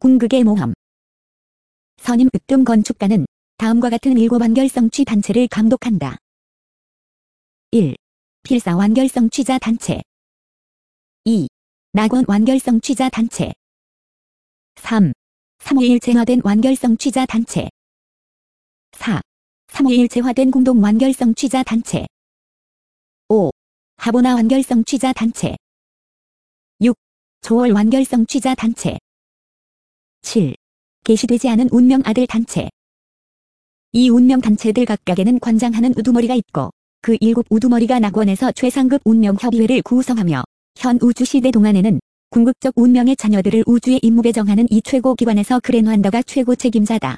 궁극의 모험. 선임 으뜸 건축가는 다음과 같은 7 완결성취 단체를 감독한다. 1. 필사 완결성취자 단체. 2. 낙원 완결성취자 단체. 3. 351체화된 완결성취자 단체. 4. 351체화된 공동 완결성취자 단체. 5. 하보나 완결성취자 단체. 6. 초월 완결성취자 단체. 7. 계시되지 않은 운명 아들 단체. 이 운명 단체들 각각에는 관장하는 우두머리가 있고 그 7 우두머리가 낙원에서 최상급 운명 협의회를 구성하며 현 우주시대 동안에는 궁극적 운명의 자녀들을 우주에 임무 배정하는 이 최고 기관에서 그랜환더가 최고 책임자다.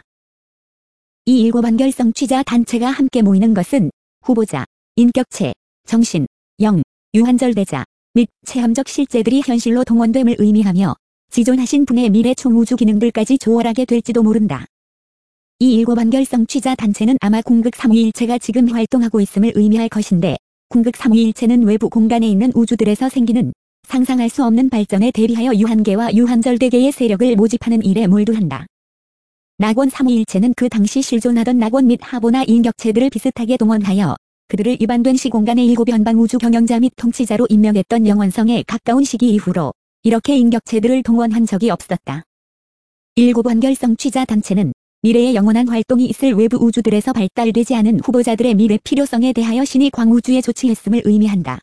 이 7 완결성취자 단체가 함께 모이는 것은 후보자, 인격체, 정신, 영, 유한절대자 및 체험적 실제들이 현실로 동원됨을 의미하며 지존하신 분의 미래 총우주 기능들까지 조월하게 될지도 모른다. 이 7 완결성취자 단체는 아마 궁극 351체가 지금 활동하고 있음을 의미할 것인데 궁극 351체는 외부 공간에 있는 우주들에서 생기는 상상할 수 없는 발전에 대비하여 유한계와 유한절대계의 세력을 모집하는 일에 몰두한다. 낙원 351체는 그 당시 실존하던 낙원 및 하보나 인격체들을 비슷하게 동원하여 그들을 일반된 시공간의 7 변방 우주 경영자 및 통치자로 임명했던 영원성에 가까운 시기 이후로 이렇게 인격체들을 동원한 적이 없었다. 7 완결성취자 단체는 미래의 영원한 활동이 있을 외부 우주들에서 발달되지 않은 후보자들의 미래 필요성에 대하여 신이 광우주에 조치했음을 의미한다.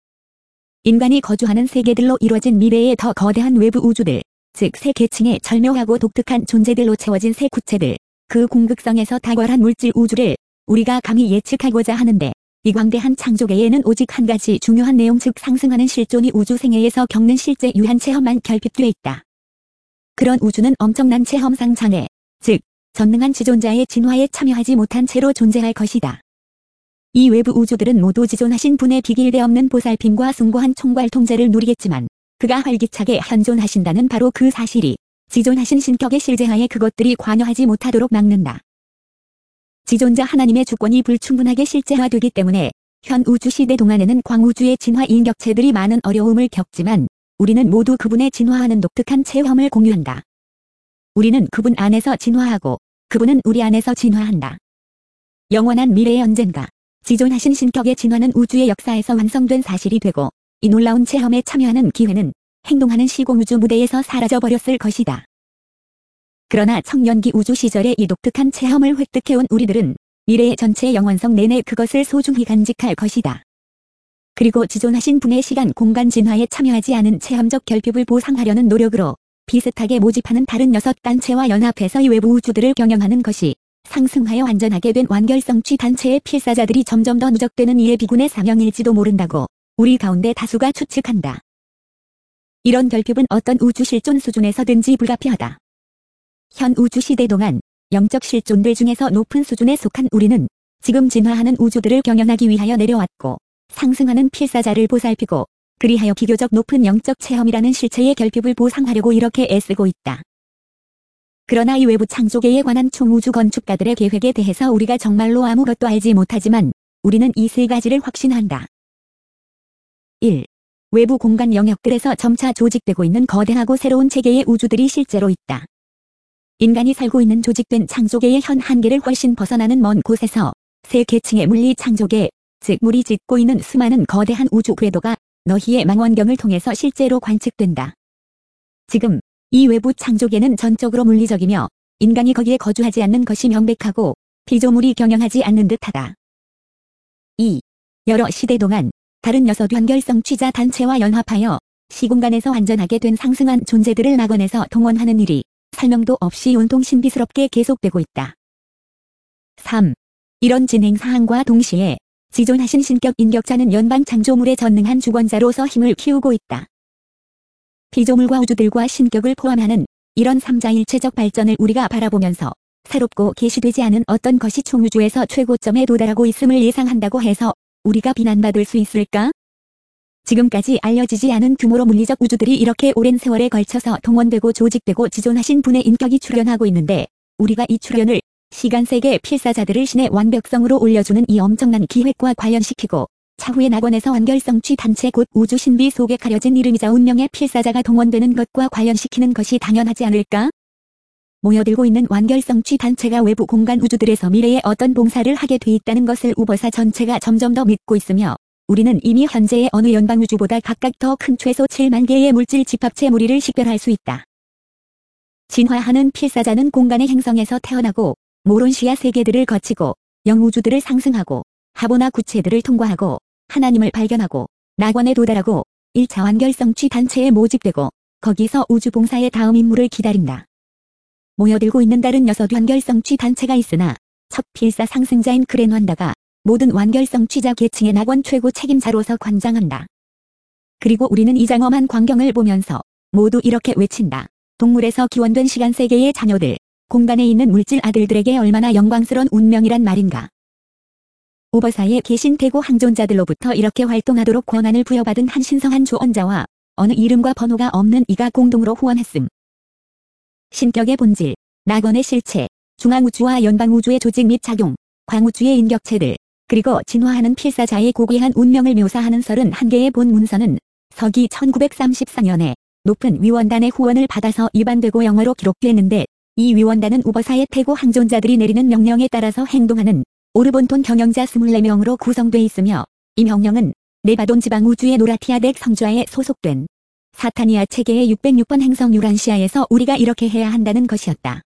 인간이 거주하는 세계들로 이루어진 미래의 더 거대한 외부 우주들, 즉 새 계층의 절묘하고 독특한 존재들로 채워진 새 구체들, 그 궁극성에서 탁월한 물질 우주를 우리가 감히 예측하고자 하는데 이 광대한 창조계에는 오직 한 가지 중요한 내용 즉 상승하는 실존이 우주 생애에서 겪는 실제 유한 체험만 결핍되어 있다. 그런 우주는 엄청난 체험상 장애, 즉 전능한 지존자의 진화에 참여하지 못한 채로 존재할 것이다. 이 외부 우주들은 모두 지존하신 분의 비길대 없는 보살핌과 숭고한 총괄 통제를 누리겠지만 그가 활기차게 현존하신다는 바로 그 사실이 지존하신 신격의 실제하에 그것들이 관여하지 못하도록 막는다. 지존자 하나님의 주권이 불충분하게 실제화되기 때문에 현 우주시대 동안에는 광우주의 진화 인격체들이 많은 어려움을 겪지만 우리는 모두 그분의 진화하는 독특한 체험을 공유한다. 우리는 그분 안에서 진화하고 그분은 우리 안에서 진화한다. 영원한 미래의 언젠가 지존하신 신격의 진화는 우주의 역사에서 완성된 사실이 되고 이 놀라운 체험에 참여하는 기회는 행동하는 시공우주 무대에서 사라져버렸을 것이다. 그러나 청년기 우주 시절의 이 독특한 체험을 획득해온 우리들은 미래의 전체 영원성 내내 그것을 소중히 간직할 것이다. 그리고 지존하신 분의 시간 공간 진화에 참여하지 않은 체험적 결핍을 보상하려는 노력으로 비슷하게 모집하는 다른 6단체와 연합해서 이 외부 우주들을 경영하는 것이 상승하여 완전하게 된 완결성취 단체의 필사자들이 점점 더 누적되는 이의 비군의 사명일지도 모른다고 우리 가운데 다수가 추측한다. 이런 결핍은 어떤 우주 실존 수준에서든지 불가피하다. 현 우주 시대 동안 영적 실존들 중에서 높은 수준에 속한 우리는 지금 진화하는 우주들을 경영하기 위하여 내려왔고 상승하는 필사자를 보살피고 그리하여 비교적 높은 영적 체험이라는 실체의 결핍을 보상하려고 이렇게 애쓰고 있다. 그러나 이 외부 창조계에 관한 총우주 건축가들의 계획에 대해서 우리가 정말로 아무것도 알지 못하지만 우리는 이 3가지를 확신한다. 1. 외부 공간 영역들에서 점차 조직되고 있는 거대하고 새로운 체계의 우주들이 실제로 있다. 인간이 살고 있는 조직된 창조계의 현 한계를 훨씬 벗어나는 먼 곳에서 새 계층의 물리 창조계, 즉 물이 짓고 있는 수많은 거대한 우주 궤도가 너희의 망원경을 통해서 실제로 관측된다. 지금 이 외부 창조계는 전적으로 물리적이며 인간이 거기에 거주하지 않는 것이 명백하고 피조물이 경영하지 않는 듯하다. 2. 여러 시대 동안 다른 6 완결성취자 단체와 연합하여 시공간에서 완전하게 된 상승한 존재들을 낙원에서 동원하는 일이 설명도 없이 온통 신비스럽게 계속되고 있다. 3. 이런 진행 사항과 동시에 지존하신 신격 인격자는 연방 창조물의 전능한 주권자로서 힘을 키우고 있다. 피조물과 우주들과 신격을 포함하는 이런 3자일체적 발전을 우리가 바라보면서 새롭고 계시되지 않은 어떤 것이 총우주에서 최고점에 도달하고 있음을 예상한다고 해서 우리가 비난받을 수 있을까? 지금까지 알려지지 않은 규모로 물리적 우주들이 이렇게 오랜 세월에 걸쳐서 동원되고 조직되고 지존하신 분의 인격이 출현하고 있는데 우리가 이 출현을 시간세계 필사자들을 신의 완벽성으로 올려주는 이 엄청난 기획과 관련시키고 차후의 낙원에서 완결성취 단체 곧 우주 신비 속에 가려진 이름이자 운명의 필사자가 동원되는 것과 관련시키는 것이 당연하지 않을까? 모여들고 있는 완결성취 단체가 외부 공간 우주들에서 미래에 어떤 봉사를 하게 돼 있다는 것을 우버사 전체가 점점 더 믿고 있으며 우리는 이미 현재의 어느 연방우주보다 각각 더 큰 최소 7만 개의 물질 집합체 무리를 식별할 수 있다. 진화하는 필사자는 공간의 행성에서 태어나고 모론시아 세계들을 거치고 영우주들을 상승하고 하보나 구체들을 통과하고 하나님을 발견하고 낙원에 도달하고 1차 완결성취 단체에 모집되고 거기서 우주봉사의 다음 임무를 기다린다. 모여들고 있는 다른 6 완결성취 단체가 있으나 첫 필사 상승자인 그랜완다가 모든 완결성취자 계층의 낙원 최고 책임자로서 관장한다. 그리고 우리는 이 장엄한 광경을 보면서 모두 이렇게 외친다. 동물에서 기원된 시간 세계의 자녀들, 공간에 있는 물질 아들들에게 얼마나 영광스러운 운명이란 말인가. 우버사에 계신 대고 항존자들로부터 이렇게 활동하도록 권한을 부여받은 한 신성한 조언자와 어느 이름과 번호가 없는 이가 공동으로 후원했음. 신격의 본질, 낙원의 실체, 중앙우주와 연방우주의 조직 및 작용, 광우주의 인격체들, 그리고 진화하는 필사자의 고귀한 운명을 묘사하는 31개의 본 문서는 서기 1934년에 높은 위원단의 후원을 받아서 입안되고 영어로 기록됐는데 이 위원단은 우버사의 태고 항존자들이 내리는 명령에 따라서 행동하는 오르본톤 경영자 24명으로 구성돼 있으며 이 명령은 네바돈 지방 우주의 노라티아덱 성좌에 소속된 사타니아 체계의 606번 행성 유란시아에서 우리가 이렇게 해야 한다는 것이었다.